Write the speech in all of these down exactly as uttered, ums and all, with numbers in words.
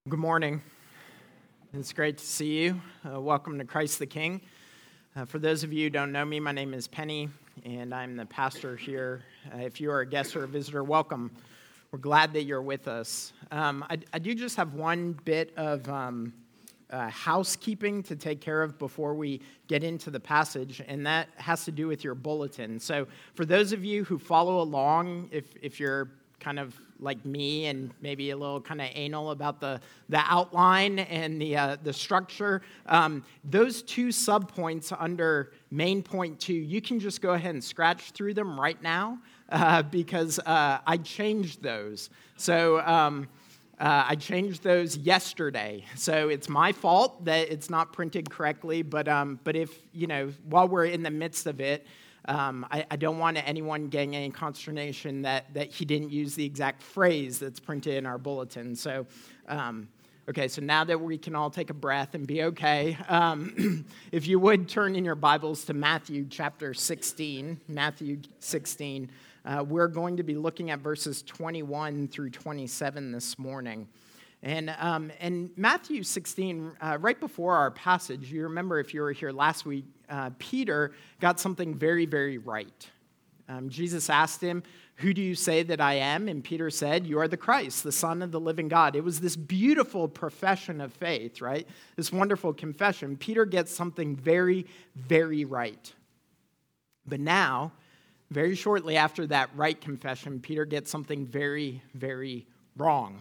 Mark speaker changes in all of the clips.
Speaker 1: Good morning. It's great to see you. Uh, welcome to Christ the King. Uh, for those of you who don't know me, my name is Penny, and I'm the pastor here. Uh, if you are a guest or a visitor, welcome. We're glad that you're with us. Um, I, I do just have one bit of um, uh, housekeeping to take care of before we get into the passage, and that has to do with your bulletin. So for those of you who follow along, if, if you're kind of like me and maybe a little kind of anal about the, the outline and the uh, the structure, um, those two subpoints under main point two, you can just go ahead and scratch through them right now uh, because uh, I changed those. So um, uh, I changed those yesterday. So it's my fault that it's not printed correctly, but um, but if, you know, while we're in the midst of it, Um, I, I don't want anyone getting any consternation that, that he didn't use the exact phrase that's printed in our bulletin. So, um, okay, so now that we can all take a breath and be okay, um, if you would turn in your Bibles to Matthew chapter sixteen, Matthew sixteen, uh, we're going to be looking at verses twenty-one through twenty-seven this morning. And um, and Matthew sixteen, uh, right before our passage, you remember if you were here last week, uh, Peter got something very, very right. Um, Jesus asked him, "Who do you say that I am?" And Peter said, "You are the Christ, the Son of the living God." It was this beautiful profession of faith, right? This wonderful confession. Peter gets something very, very right. But now, very shortly after that right confession, Peter gets something very, very wrong.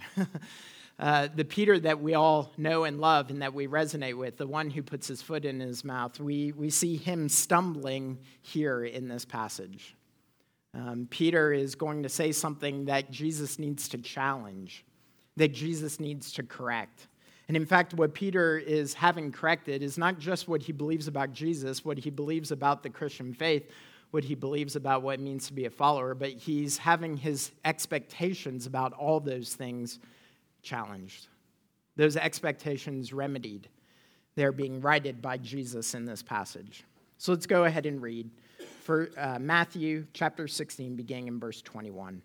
Speaker 1: Uh, the Peter that we all know and love and that we resonate with, the one who puts his foot in his mouth, we, we see him stumbling here in this passage. Um, Peter is going to say something that Jesus needs to challenge, that Jesus needs to correct. And in fact, what Peter is having corrected is not just what he believes about Jesus, what he believes about the Christian faith, what he believes about what it means to be a follower, but he's having his expectations about all those things challenged. Those expectations remedied. They're being righted by Jesus in this passage. So let's go ahead and read for uh, Matthew chapter sixteen, beginning in verse twenty-one.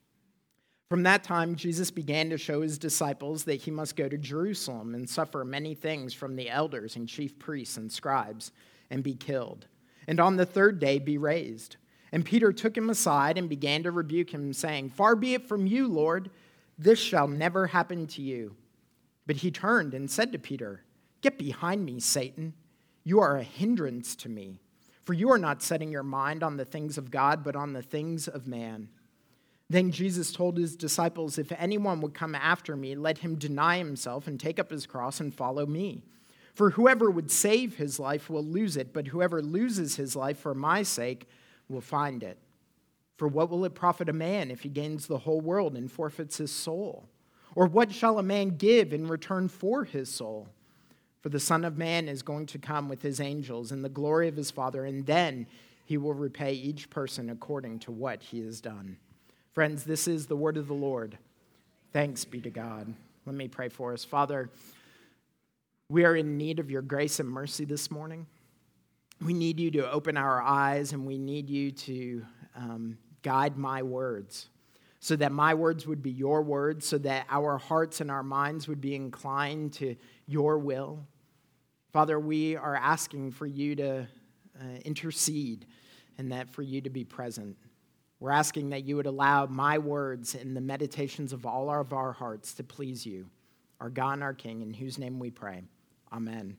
Speaker 1: From that time, Jesus began to show his disciples that he must go to Jerusalem and suffer many things from the elders and chief priests and scribes and be killed, and on the third day be raised. And Peter took him aside and began to rebuke him, saying, "Far be it from you, Lord. This shall never happen to you." But he turned and said to Peter, "Get behind me, Satan. You are a hindrance to me, for you are not setting your mind on the things of God, but on the things of man." Then Jesus told his disciples, "If anyone would come after me, let him deny himself and take up his cross and follow me. For whoever would save his life will lose it, but whoever loses his life for my sake will find it. For what will it profit a man if he gains the whole world and forfeits his soul? Or what shall a man give in return for his soul? For the Son of Man is going to come with his angels in the glory of his Father, and then he will repay each person according to what he has done." Friends, this is the word of the Lord. Thanks be to God. Let me pray for us. Father, we are in need of your grace and mercy this morning. We need you to open our eyes, and we need you to um, guide my words, so that my words would be your words, so that our hearts and our minds would be inclined to your will. Father, we are asking for you to uh, intercede and that for you to be present. We're asking that you would allow my words and the meditations of all of our hearts to please you, our God and our King, in whose name we pray. Amen.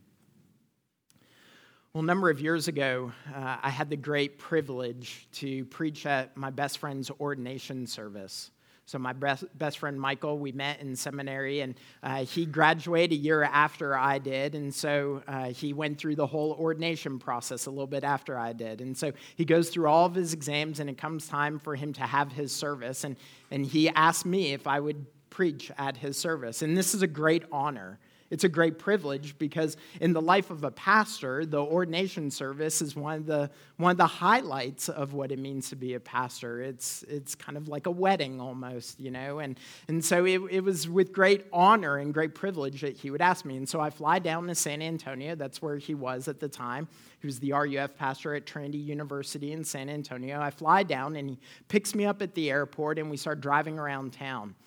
Speaker 1: Well, a number of years ago, uh, I had the great privilege to preach at my best friend's ordination service. So my best, best friend, Michael, we met in seminary, and uh, he graduated a year after I did, and so uh, he went through the whole ordination process a little bit after I did. And so he goes through all of his exams, and it comes time for him to have his service, and, and he asked me if I would preach at his service. And this is a great honor. It's a great privilege because in the life of a pastor, the ordination service is one of the one of the highlights of what it means to be a pastor. It's it's kind of like a wedding almost, you know. And and so it, it was with great honor and great privilege that he would ask me. And so I fly down to San Antonio. That's where he was at the time. He was the R U F pastor at Trinity University in San Antonio. I fly down and he picks me up at the airport and we start driving around town.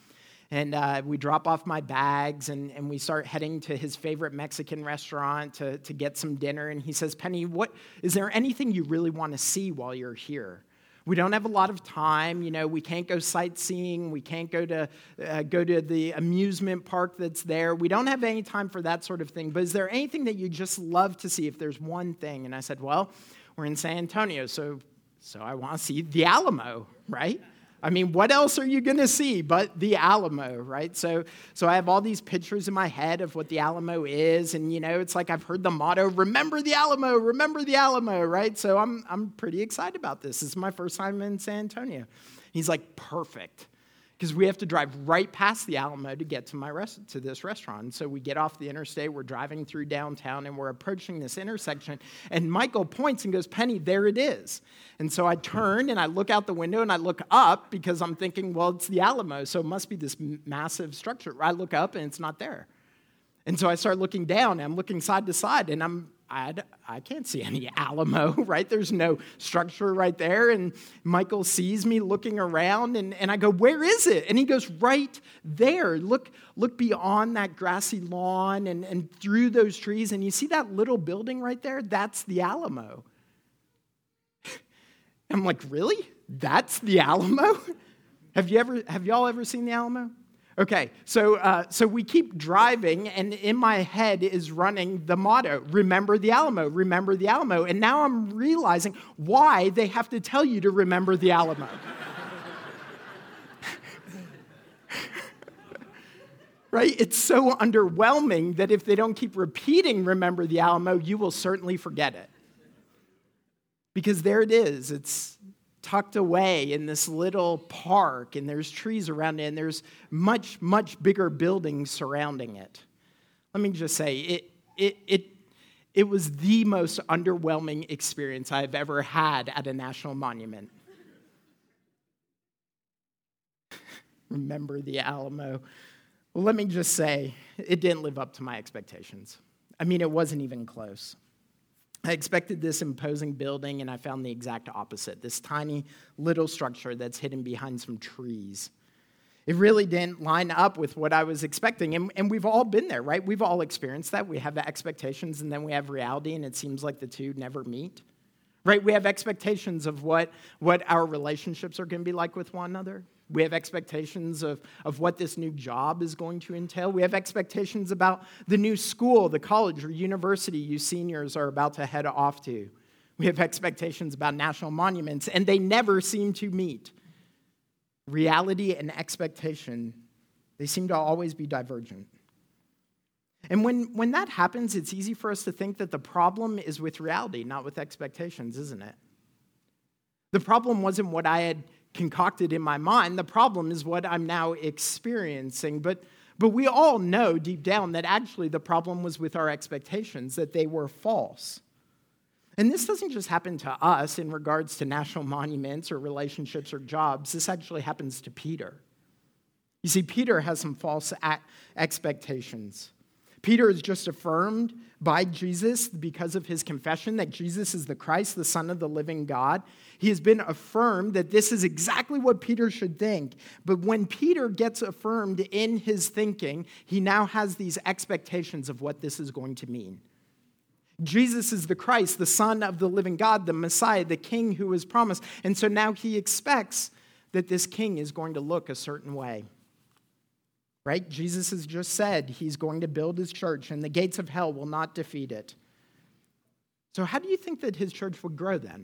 Speaker 1: and uh, we drop off my bags, and, and we start heading to his favorite Mexican restaurant to, to get some dinner. And he says, Penny, what is there anything you really want to see while you're here? We don't have a lot of time, you know, we can't go sightseeing, we can't go to uh, go to the amusement park that's there. We don't have any time for that sort of thing, but is there anything that you just love to see if there's one thing? And I said, well, we're in San Antonio, so so I want to see the Alamo, right? I mean, what else are you going to see but the Alamo, right? So so I have all these pictures in my head of what the Alamo is, and, you know, it's like I've heard the motto, remember the Alamo, remember the Alamo, right? So I'm I'm pretty excited about this. This is my first time in San Antonio. He's like, perfect, because we have to drive right past the Alamo to get to my rest- to this restaurant. And so we get off the interstate, we're driving through downtown, and we're approaching this intersection, and Michael points and goes, Penny, there it is. And so I turn, and I look out the window, and I look up, because I'm thinking, well, it's the Alamo, so it must be this m- massive structure. I look up, and it's not there. And so I start looking down, and I'm looking side to side, and I'm, I, I can't see any Alamo, right? There's no structure right there. And Michael sees me looking around, and, and I go, where is it? And he goes, right there. Look, look beyond that grassy lawn and, and through those trees, and you see that little building right there? That's the Alamo. I'm like, really? That's the Alamo? Have you ever, have y'all ever seen the Alamo? Okay, so uh, so we keep driving, and in my head is running the motto, remember the Alamo, remember the Alamo. And now I'm realizing why they have to tell you to remember the Alamo. Right? It's so underwhelming that if they don't keep repeating remember the Alamo, you will certainly forget it. Because there it is. It's tucked away in this little park, and there's trees around it, and there's much, much bigger buildings surrounding it. Let me just say, it it it it was the most underwhelming experience I've ever had at a national monument. Remember the Alamo. Well, let me just say, it didn't live up to my expectations. I mean, it wasn't even close. I expected this imposing building, and I found the exact opposite, this tiny little structure that's hidden behind some trees. It really didn't line up with what I was expecting, and, and we've all been there, right? We've all experienced that. We have the expectations, and then we have reality, and it seems like the two never meet, right? We have expectations of what, what our relationships are going to be like with one another. We have expectations of, of what this new job is going to entail. We have expectations about the new school, the college or university you seniors are about to head off to. We have expectations about national monuments, and they never seem to meet. Reality and expectation, they seem to always be divergent. And when, when that happens, it's easy for us to think that the problem is with reality, not with expectations, isn't it? The problem wasn't what I had concocted in my mind. The problem is what I'm now experiencing. But, but we all know deep down that actually the problem was with our expectations, that they were false. And this doesn't just happen to us in regards to national monuments or relationships or jobs. This actually happens to Peter. You see, Peter has some false expectations. Peter is just affirmed by Jesus because of his confession that Jesus is the Christ, the Son of the living God. He has been affirmed that this is exactly what Peter should think. But when Peter gets affirmed in his thinking, he now has these expectations of what this is going to mean. Jesus is the Christ, the Son of the living God, the Messiah, the King who was promised. And so now he expects that this king is going to look a certain way. Right? Jesus has just said he's going to build his church, and the gates of hell will not defeat it. So how do you think that his church would grow then?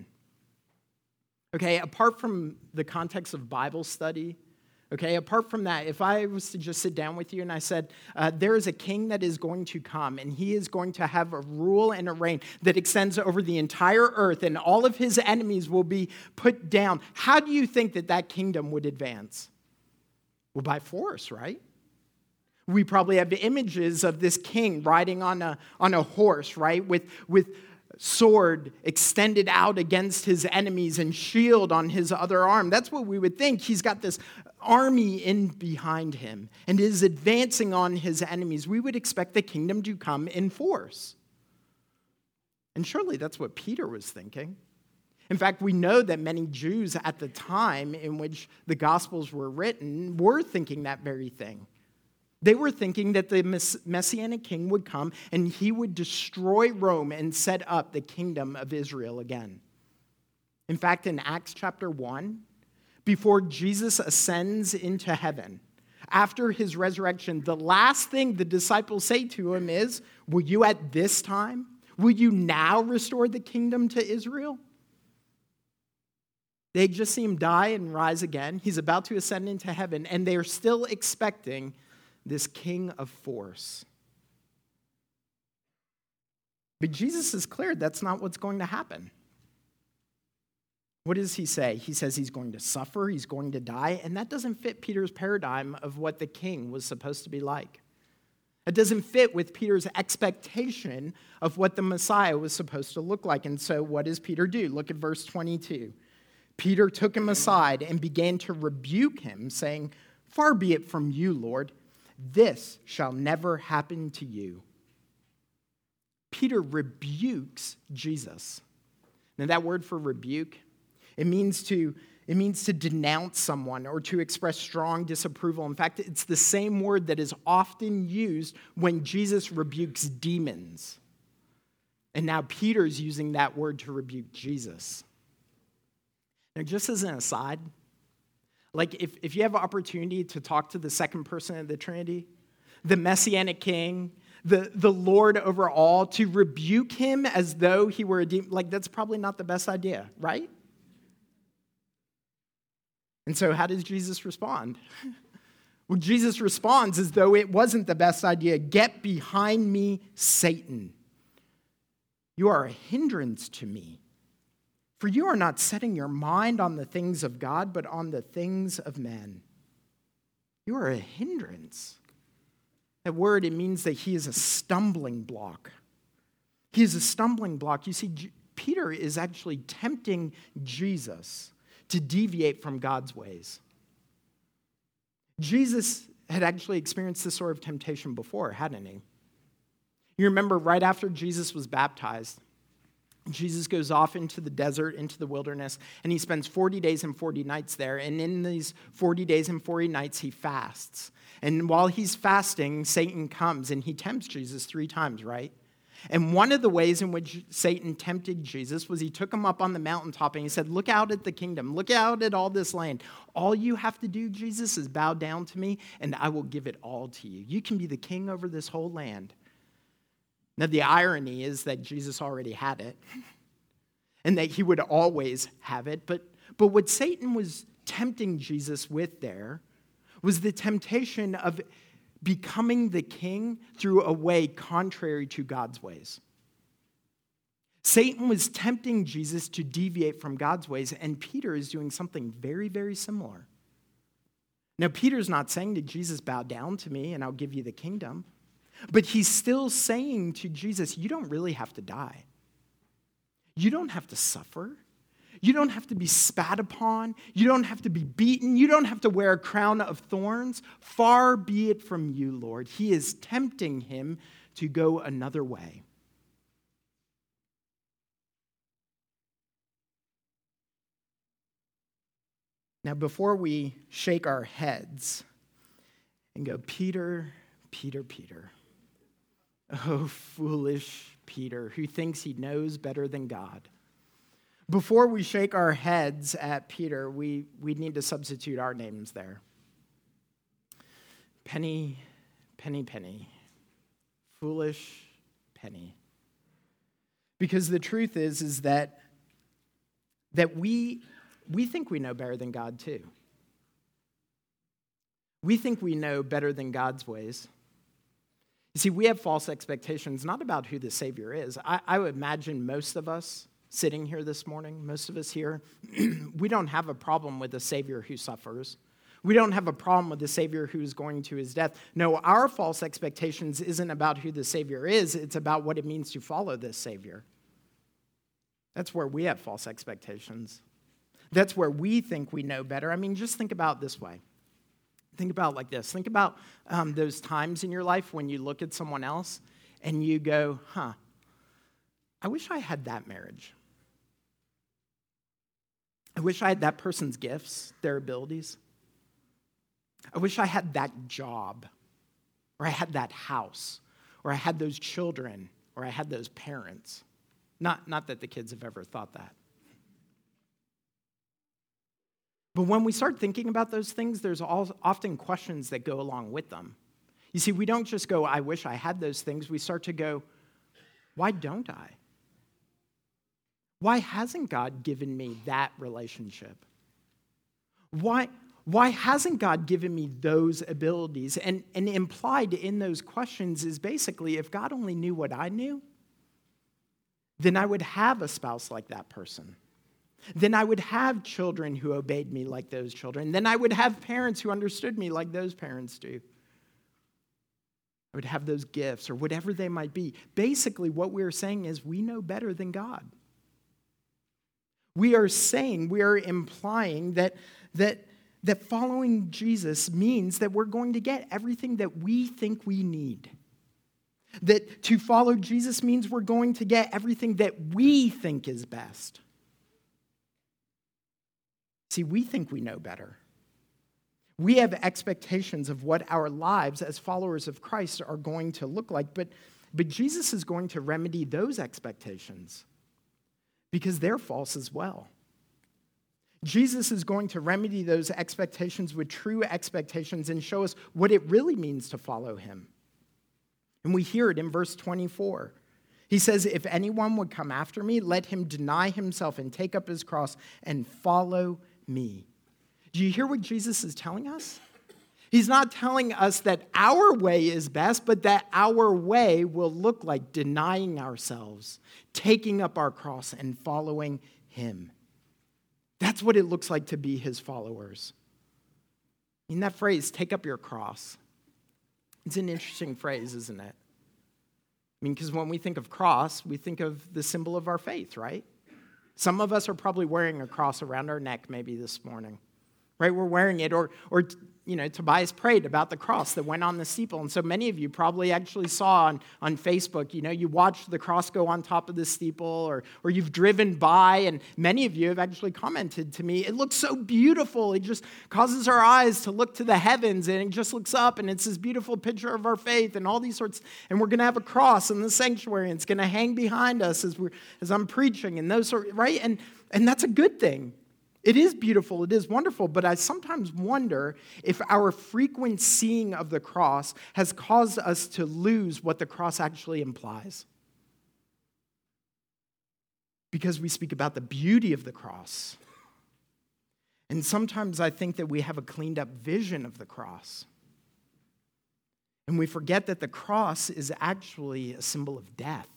Speaker 1: Okay, apart from the context of Bible study, okay, apart from that, if I was to just sit down with you and I said, uh, there is a king that is going to come, and he is going to have a rule and a reign that extends over the entire earth, and all of his enemies will be put down, how do you think that that kingdom would advance? Well, by force, right? We probably have images of this king riding on a, on a horse, right, with, with sword extended out against his enemies and shield on his other arm. That's what we would think. He's got this army in behind him and is advancing on his enemies. We would expect the kingdom to come in force. And surely that's what Peter was thinking. In fact, we know that many Jews at the time in which the Gospels were written were thinking that very thing. They were thinking that the Messianic king would come and he would destroy Rome and set up the kingdom of Israel again. In fact, in Acts chapter one, before Jesus ascends into heaven, after his resurrection, the last thing the disciples say to him is, will you at this time, will you now restore the kingdom to Israel? They just see him die and rise again. He's about to ascend into heaven, and they are still expecting this king of force. But Jesus is clear that's not what's going to happen. What does he say? He says he's going to suffer, he's going to die, and that doesn't fit Peter's paradigm of what the king was supposed to be like. It doesn't fit with Peter's expectation of what the Messiah was supposed to look like. And so what does Peter do? Look at verse twenty-two. Peter took him aside and began to rebuke him, saying, "Far be it from you, Lord. This shall never happen to you." Peter rebukes Jesus. Now that word for rebuke, it means to, it means to denounce someone or to express strong disapproval. In fact, it's the same word that is often used when Jesus rebukes demons. And now Peter's using that word to rebuke Jesus. Now, just as an aside, like if, if you have an opportunity to talk to the second person of the Trinity, the Messianic King, the, the Lord over all, to rebuke him as though he were a demon, like that's probably not the best idea, right? And so how does Jesus respond? Well, Jesus responds as though it wasn't the best idea. "Get behind me, Satan. You are a hindrance to me. For you are not setting your mind on the things of God, but on the things of men." You are a hindrance. That word, it means that he is a stumbling block. He is a stumbling block. You see, Peter is actually tempting Jesus to deviate from God's ways. Jesus had actually experienced this sort of temptation before, hadn't he? You remember right after Jesus was baptized, Jesus goes off into the desert, into the wilderness, and he spends forty days and forty nights there. And in these forty days and forty nights, he fasts. And while he's fasting, Satan comes and he tempts Jesus three times, right? And one of the ways in which Satan tempted Jesus was he took him up on the mountaintop and he said, "Look out at the kingdom. Look out at all this land. All you have to do, Jesus, is bow down to me, and I will give it all to you. You can be the king over this whole land." Now, the irony is that Jesus already had it and that he would always have it. But, but what Satan was tempting Jesus with there was the temptation of becoming the king through a way contrary to God's ways. Satan was tempting Jesus to deviate from God's ways, and Peter is doing something very, very similar. Now, Peter's not saying to Jesus, "Bow down to me and I'll give you the kingdom." But he's still saying to Jesus, you don't really have to die. You don't have to suffer. You don't have to be spat upon. You don't have to be beaten. You don't have to wear a crown of thorns. Far be it from you, Lord. He is tempting him to go another way. Now, before we shake our heads and go, Peter, Peter, Peter, oh, foolish Peter, who thinks he knows better than God. Before we shake our heads at Peter, we, we need to substitute our names there. Penny, Penny, Penny. Foolish Penny. Because the truth is, is that, that we, we think we know better than God too. We think we know better than God's ways. You see, we have false expectations, not about who the Savior is. I, I would imagine most of us sitting here this morning, most of us here, we don't have a problem with a Savior who suffers. We don't have a problem with the Savior who's going to his death. No, our false expectations isn't about who the Savior is. It's about what it means to follow this Savior. That's where we have false expectations. That's where we think we know better. I mean, just think about it this way. Think about it like this. Think about um, those times in your life when you look at someone else and you go, huh, I wish I had that marriage. I wish I had that person's gifts, their abilities. I wish I had that job, or I had that house, or I had those children, or I had those parents. Not, not that the kids have ever thought that. But when we start thinking about those things, there's all, often questions that go along with them. You see, we don't just go, I wish I had those things. We start to go, why don't I? Why hasn't God given me that relationship? Why, why hasn't God given me those abilities? And, and implied in those questions is basically, if God only knew what I knew, then I would have a spouse like that person. Then I would have children who obeyed me like those children. Then I would have parents who understood me like those parents do. I would have those gifts or whatever they might be. Basically, what we're saying is we know better than God. We are saying, we are implying that, that, that following Jesus means that we're going to get everything that we think we need. That to follow Jesus means we're going to get everything that we think is best. See, we think we know better. We have expectations of what our lives as followers of Christ are going to look like, but, but Jesus is going to remedy those expectations because they're false as well. Jesus is going to remedy those expectations with true expectations and show us what it really means to follow him. And we hear it in verse twenty-four. He says, if anyone would come after me, let him deny himself and take up his cross and follow me. Do you hear what Jesus is telling us? He's not telling us that our way is best, but that our way will look like denying ourselves, taking up our cross, and following him. That's what it looks like to be his followers. In that phrase, take up your cross, it's an interesting phrase, isn't it? I mean, because when we think of cross, we think of the symbol of our faith, right? Some of us are probably wearing a cross around our neck maybe this morning, right? We're wearing it, or, or you know, Tobias prayed about the cross that went on the steeple. And so many of you probably actually saw on, on Facebook, you know, you watched the cross go on top of the steeple, or, or you've driven by, and many of you have actually commented to me, it looks so beautiful. It just causes our eyes to look to the heavens, and it just looks up, and it's this beautiful picture of our faith, and all these sorts. And we're going to have a cross in the sanctuary, and it's going to hang behind us as we're as I'm preaching, and those sort, right? And and that's a good thing. It is beautiful, it is wonderful, but I sometimes wonder if our frequent seeing of the cross has caused us to lose what the cross actually implies. Because we speak about the beauty of the cross. And sometimes I think that we have a cleaned up vision of the cross. And we forget that the cross is actually a symbol of death.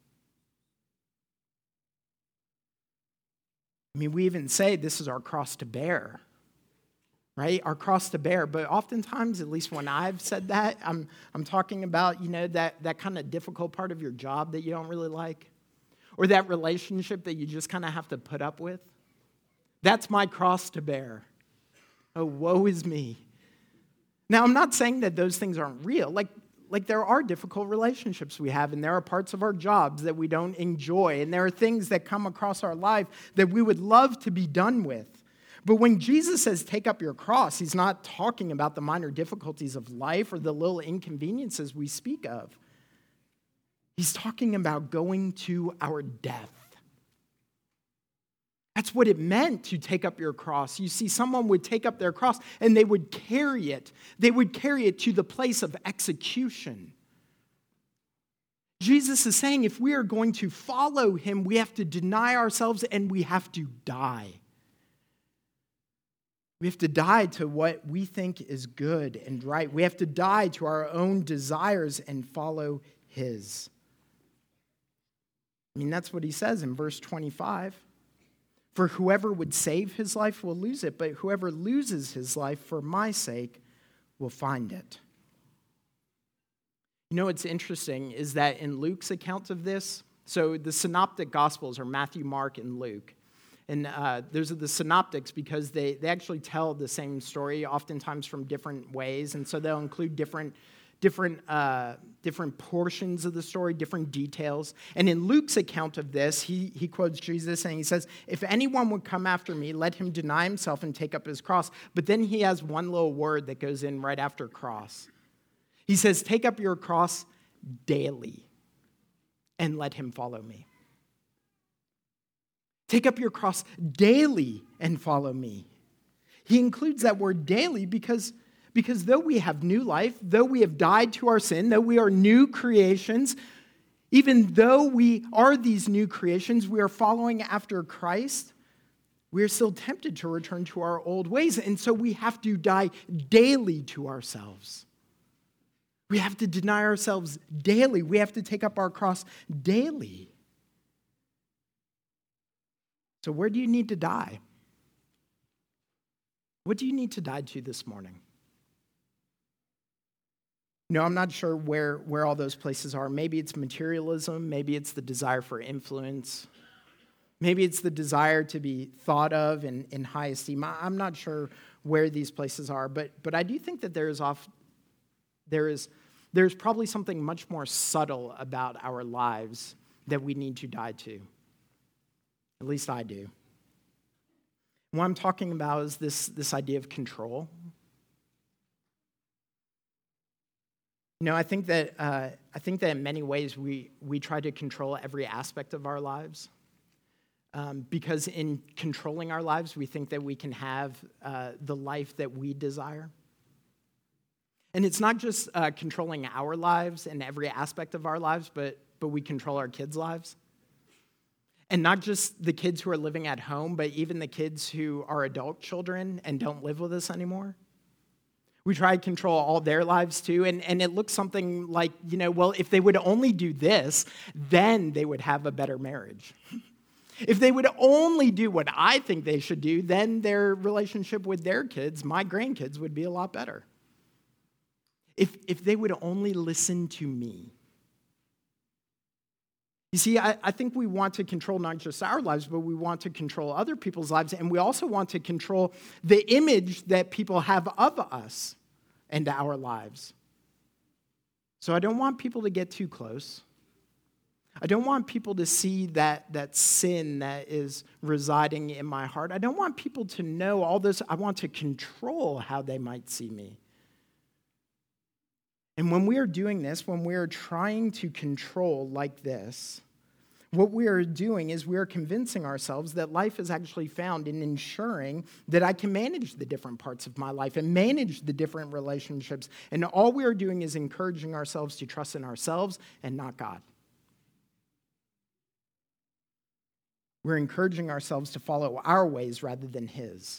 Speaker 1: I mean, we even say this is our cross to bear, right? Our cross to bear. But oftentimes, at least when I've said that, I'm I'm talking about, you know, that, that kind of difficult part of your job that you don't really like, or that relationship that you just kind of have to put up with. That's my cross to bear. Oh, woe is me. Now, I'm not saying that those things aren't real. Like, Like there are difficult relationships we have, and there are parts of our jobs that we don't enjoy, and there are things that come across our life that we would love to be done with. But when Jesus says, take up your cross, he's not talking about the minor difficulties of life or the little inconveniences we speak of. He's talking about going to our death. That's what it meant to take up your cross. You see, someone would take up their cross and they would carry it. They would carry it to the place of execution. Jesus is saying if we are going to follow him, we have to deny ourselves and we have to die. We have to die to what we think is good and right. We have to die to our own desires and follow his. I mean, that's what he says in verse twenty-five. For whoever would save his life will lose it, but whoever loses his life for my sake will find it. You know what's interesting is that in Luke's account of this, so the synoptic gospels are Matthew, Mark, and Luke. And uh, those are the synoptics because they, they actually tell the same story, oftentimes from different ways. And so they'll include different different, uh, different portions of the story, different details. And in Luke's account of this, he, he quotes Jesus and he says, if anyone would come after me, let him deny himself and take up his cross. But then he has one little word that goes in right after cross. He says, take up your cross daily and let him follow me. Take up your cross daily and follow me. He includes that word daily because, because though we have new life, though we have died to our sin, though we are new creations, even though we are these new creations, we are following after Christ, we are still tempted to return to our old ways. And so we have to die daily to ourselves. We have to deny ourselves daily. We have to take up our cross daily. So where do you need to die? What do you need to die to this morning? No, I'm not sure where, where all those places are. Maybe it's materialism. Maybe it's the desire for influence. Maybe it's the desire to be thought of in, in high esteem. I'm not sure where these places are, but, but I do think that there is off, there is there's probably something much more subtle about our lives that we need to die to. At least I do. What I'm talking about is this, this idea of control. You know, I think that uh, I think that in many ways we we try to control every aspect of our lives, um, because in controlling our lives, we think that we can have uh, the life that we desire. And it's not just uh, controlling our lives and every aspect of our lives, but but we control our kids' lives. And not just the kids who are living at home, but even the kids who are adult children and don't live with us anymore. We try to control all their lives too, and, and it looks something like, you know, well, if they would only do this, then they would have a better marriage. If they would only do what I think they should do, then their relationship with their kids, my grandkids, would be a lot better. If, if they would only listen to me. You see, I, I think we want to control not just our lives, but we want to control other people's lives, and we also want to control the image that people have of us and our lives. So I don't want people to get too close. I don't want people to see that, that sin that is residing in my heart. I don't want people to know all this. I want to control how they might see me. And when we are doing this, when we are trying to control like this, what we are doing is we are convincing ourselves that life is actually found in ensuring that I can manage the different parts of my life and manage the different relationships. And all we are doing is encouraging ourselves to trust in ourselves and not God. We're encouraging ourselves to follow our ways rather than His.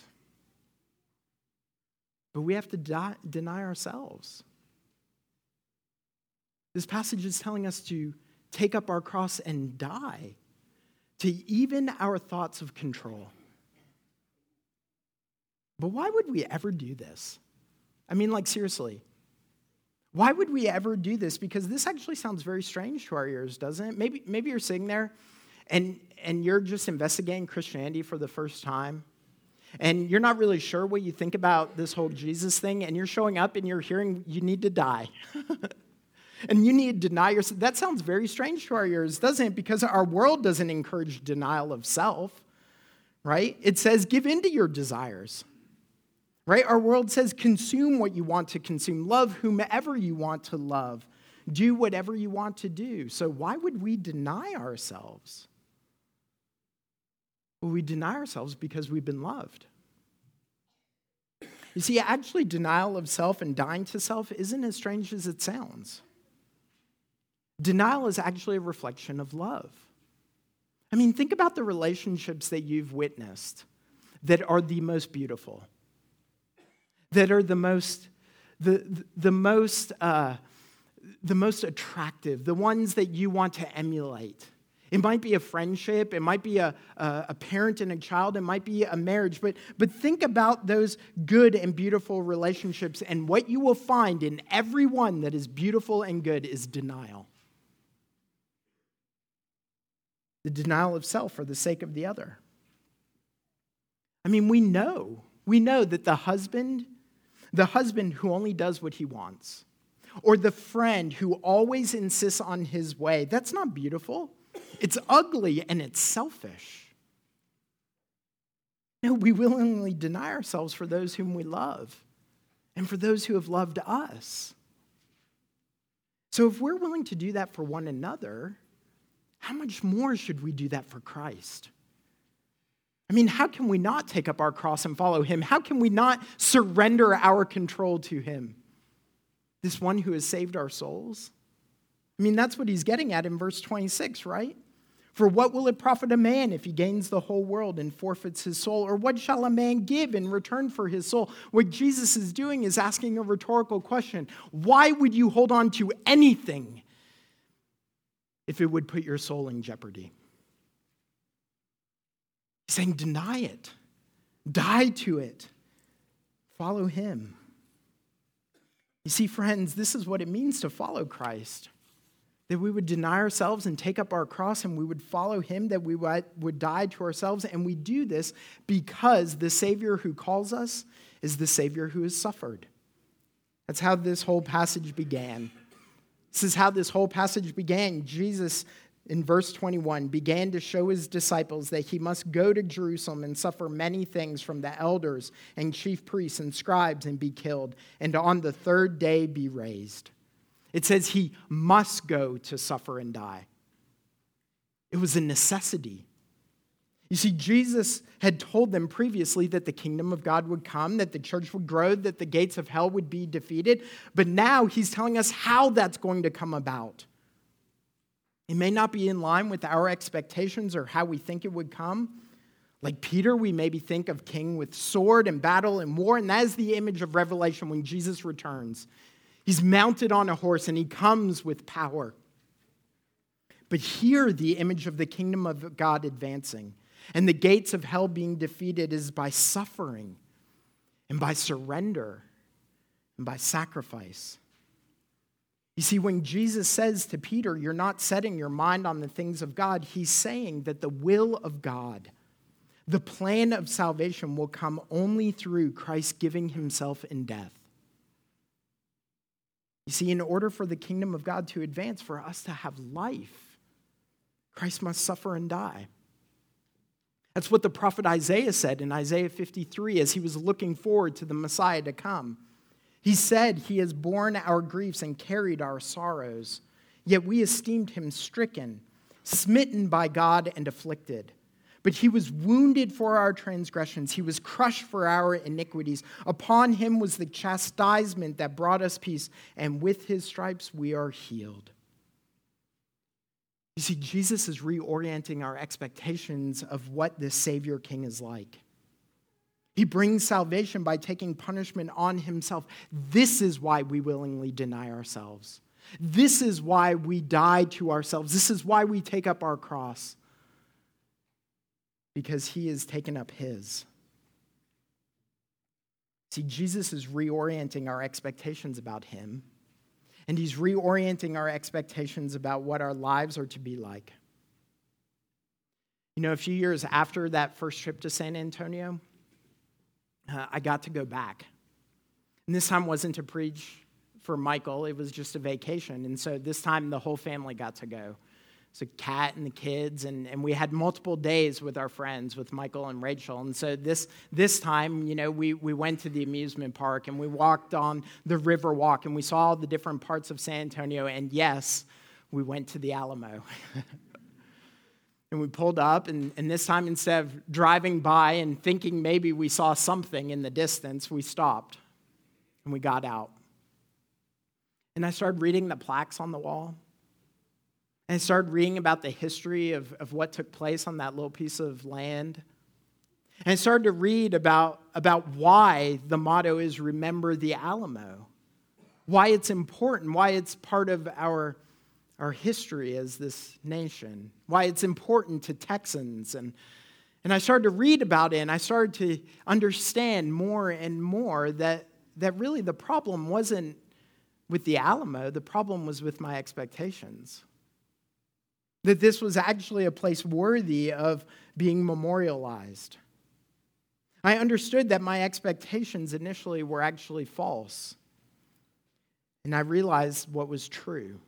Speaker 1: But we have to die, deny ourselves. This passage is telling us to take up our cross and die to even our thoughts of control. But why would we ever do this? I mean, like, seriously. Why would we ever do this? Because this actually sounds very strange to our ears, doesn't it? Maybe, maybe you're sitting there and, and you're just investigating Christianity for the first time. And you're not really sure what you think about this whole Jesus thing. And you're showing up and you're hearing you need to die. And you need to deny yourself. That sounds very strange to our ears, doesn't it? Because our world doesn't encourage denial of self, right? It says give in to your desires, right? Our world says consume what you want to consume. Love whomever you want to love. Do whatever you want to do. So why would we deny ourselves? Well, we deny ourselves because we've been loved. You see, actually, denial of self and dying to self isn't as strange as it sounds. Denial is actually a reflection of love. I mean, think about the relationships that you've witnessed that are the most beautiful, that are the most, the, the most, uh, the most attractive, the ones that you want to emulate. It might be a friendship, it might be a, a, a parent and a child, it might be a marriage, but, but think about those good and beautiful relationships, and what you will find in every one that is beautiful and good is denial. The denial of self for the sake of the other. I mean, we know, we know that the husband, the husband who only does what he wants, or the friend who always insists on his way. That's not beautiful. It's ugly and it's selfish. No, we willingly deny ourselves for those whom we love and for those who have loved us. So if we're willing to do that for one another, how much more should we do that for Christ? I mean, how can we not take up our cross and follow him? How can we not surrender our control to him? This one who has saved our souls? I mean, that's what he's getting at in verse twenty-six, right? For what will it profit a man if he gains the whole world and forfeits his soul? Or what shall a man give in return for his soul? What Jesus is doing is asking a rhetorical question. Why would you hold on to anything if it would put your soul in jeopardy? He's saying, deny it. Die to it. Follow him. You see, friends, this is what it means to follow Christ. That we would deny ourselves and take up our cross and we would follow him, that we would die to ourselves. And we do this because the Savior who calls us is the Savior who has suffered. That's how this whole passage began. This is how this whole passage began. Jesus, in verse twenty-one, began to show his disciples that he must go to Jerusalem and suffer many things from the elders and chief priests and scribes and be killed, and on the third day be raised. It says he must go to suffer and die. It was a necessity. You see, Jesus had told them previously that the kingdom of God would come, that the church would grow, that the gates of hell would be defeated. But now he's telling us how that's going to come about. It may not be in line with our expectations or how we think it would come. Like Peter, we maybe think of king with sword and battle and war, and that is the image of Revelation when Jesus returns. He's mounted on a horse and he comes with power. But here, the image of the kingdom of God advancing and the gates of hell being defeated is by suffering and by surrender and by sacrifice. You see, when Jesus says to Peter, you're not setting your mind on the things of God, he's saying that the will of God, the plan of salvation will come only through Christ giving himself in death. You see, in order for the kingdom of God to advance, for us to have life, Christ must suffer and die. That's what the prophet Isaiah said in Isaiah fifty-three as he was looking forward to the Messiah to come. He said, he has borne our griefs and carried our sorrows, yet we esteemed him stricken, smitten by God and afflicted. But he was wounded for our transgressions. He was crushed for our iniquities. Upon him was the chastisement that brought us peace, and with his stripes we are healed. You see, Jesus is reorienting our expectations of what this Savior King is like. He brings salvation by taking punishment on himself. This is why we willingly deny ourselves. This is why we die to ourselves. This is why we take up our cross. Because he has taken up his. See, Jesus is reorienting our expectations about him. And he's reorienting our expectations about what our lives are to be like. You know, a few years after that first trip to San Antonio, uh, I got to go back. And this time wasn't to preach for Michael. It was just a vacation. And so this time the whole family got to go. So Kat and the kids, and, and we had multiple days with our friends, with Michael and Rachel. And so this this time, you know, we, we went to the amusement park, and we walked on the river walk, and we saw all the different parts of San Antonio, and yes, we went to the Alamo. And we pulled up, and, and this time, instead of driving by and thinking maybe we saw something in the distance, we stopped, and we got out. And I started reading the plaques on the wall. And I started reading about the history of, of what took place on that little piece of land. And I started to read about, about why the motto is Remember the Alamo. Why it's important, why it's part of our, our history as this nation. Why it's important to Texans. And, and I started to read about it, and I started to understand more and more that, that really the problem wasn't with the Alamo. The problem was with my expectations. That this was actually a place worthy of being memorialized. I understood that my expectations initially were actually false. And I realized what was true.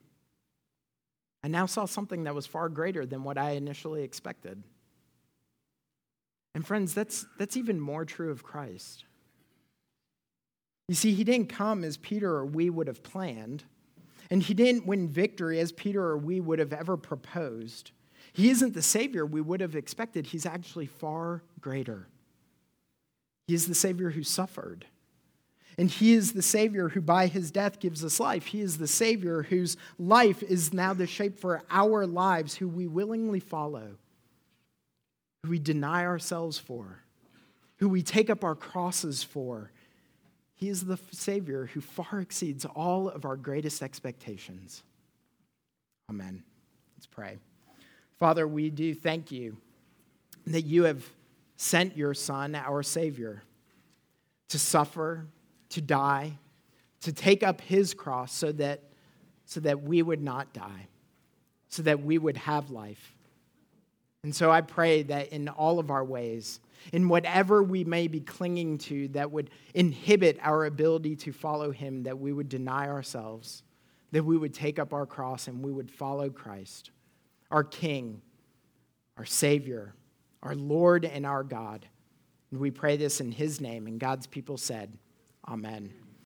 Speaker 1: I now saw something that was far greater than what I initially expected. And friends, that's, that's even more true of Christ. You see, he didn't come as Peter or we would have planned, and he didn't win victory as Peter or we would have ever proposed. He isn't the Savior we would have expected. He's actually far greater. He is the Savior who suffered. And he is the Savior who by his death gives us life. He is the Savior whose life is now the shape for our lives, who we willingly follow, who we deny ourselves for, who we take up our crosses for. He is the Savior who far exceeds all of our greatest expectations. Amen. Let's pray. Father, we do thank you that you have sent your Son, our Savior, to suffer, to die, to take up his cross so that, so that we would not die, so that we would have life. And so I pray that in all of our ways, in whatever we may be clinging to that would inhibit our ability to follow him, that we would deny ourselves, that we would take up our cross and we would follow Christ, our King, our Savior, our Lord and our God. And we pray this in his name, and God's people said, Amen.